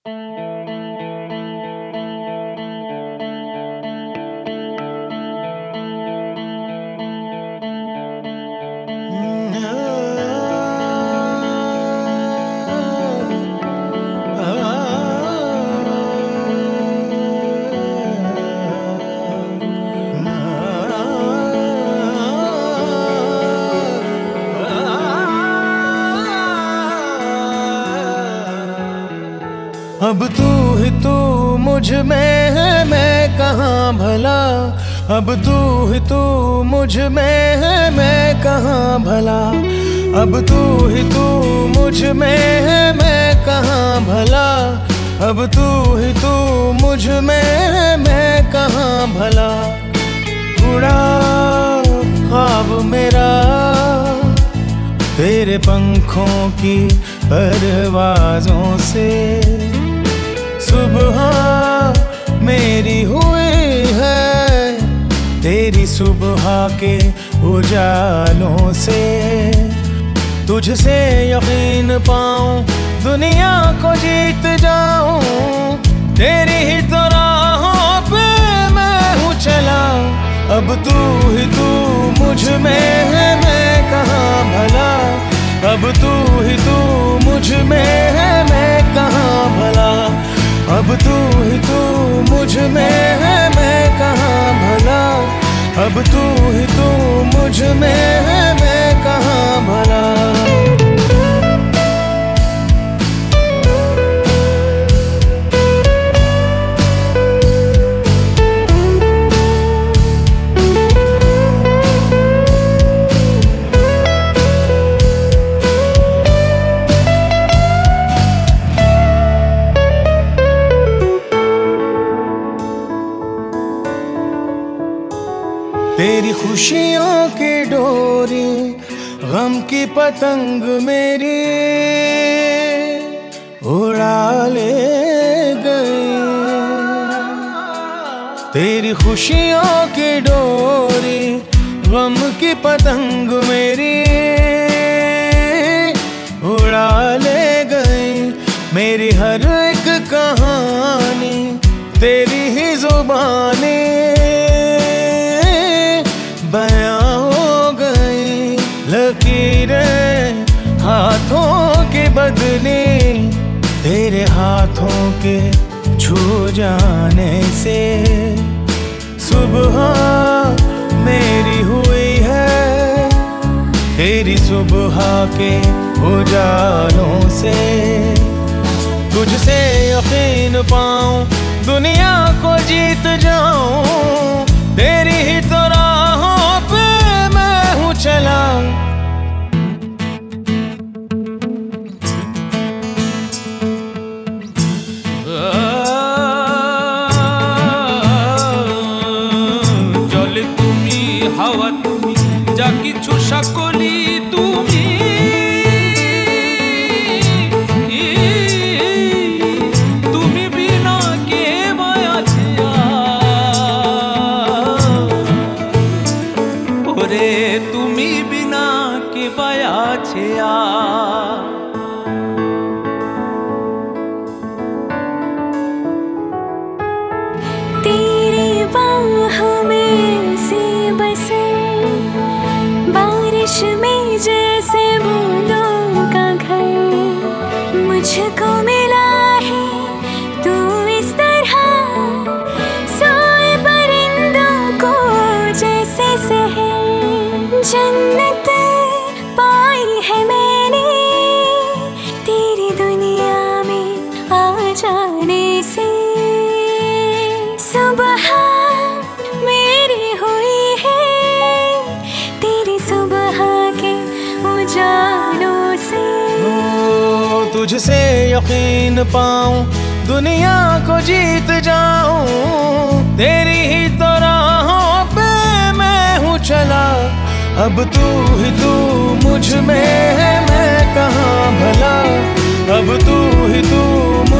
अब तू ही तू मुझ में है, मैं कहाँ भला। अब तू ही तू मुझ में है, मैं कहाँ भला। अब तू ही तू मुझ में है, मैं कहाँ भला। अब तू ही तू मुझ में है, मैं कहाँ भला। उड़ा ख्वाब मेरा तेरे पंखों की परवाज़ों से। सुबह मेरी हुई है तेरी सुबह के उजालों से। तुझसे यकीन पाऊं दुनिया को जीत जाऊं, तेरी ही तो राहों पे मैं हूँ चला। अब तू ही तू मुझ में है, मैं कहाँ भला। अब तू ही तू मुझ में है, मैं कहाँ भला। अब तू ही तू मुझ में है, मैं कहाँ भला। अब तू ही तू मुझ में है, मैं कहाँ भला। तेरी खुशियों की डोरी गम की पतंग मेरी उड़ा ले गई। तेरी खुशियों की डोरी गम की पतंग मेरी उड़ा ले गई। मेरी हर एक कहानी तेरी ही जुबानी बयां हो गई। लकीरें हाथों की बदली तेरे हाथों के छू जाने से। सुबह मेरी हुई है तेरी सुबह के उजालों से। तुझसे यकीन पाऊं दुनिया को जीत जाऊं, तेरी ही तो राहों पे मैं हूँ चला। জলে তুমি, হাওয়া তুমি, যা কিছু সকলই তুমি। তুমি বিনা কে আছে ওরে, তুমি বিনা কে আছে तेरी बाहों में सी बसे बारिश में जैसे बूंदों का घर। मुझको मिला है तू इस तरह सोए परिंदों को जैसे सहर। जन्नत पाई है मैंने तेरी दुनिया में आ जाने से। सुबह मेरी हुई है तेरी सुबह के उजालों से। तुझसे यकीन पाऊं दुनिया को जीत जाऊं, तेरी ही तो राहों पे मैं हूँ चला। अब तू ही तू मुझ में है, मैं कहाँ भला। अब तू ही तू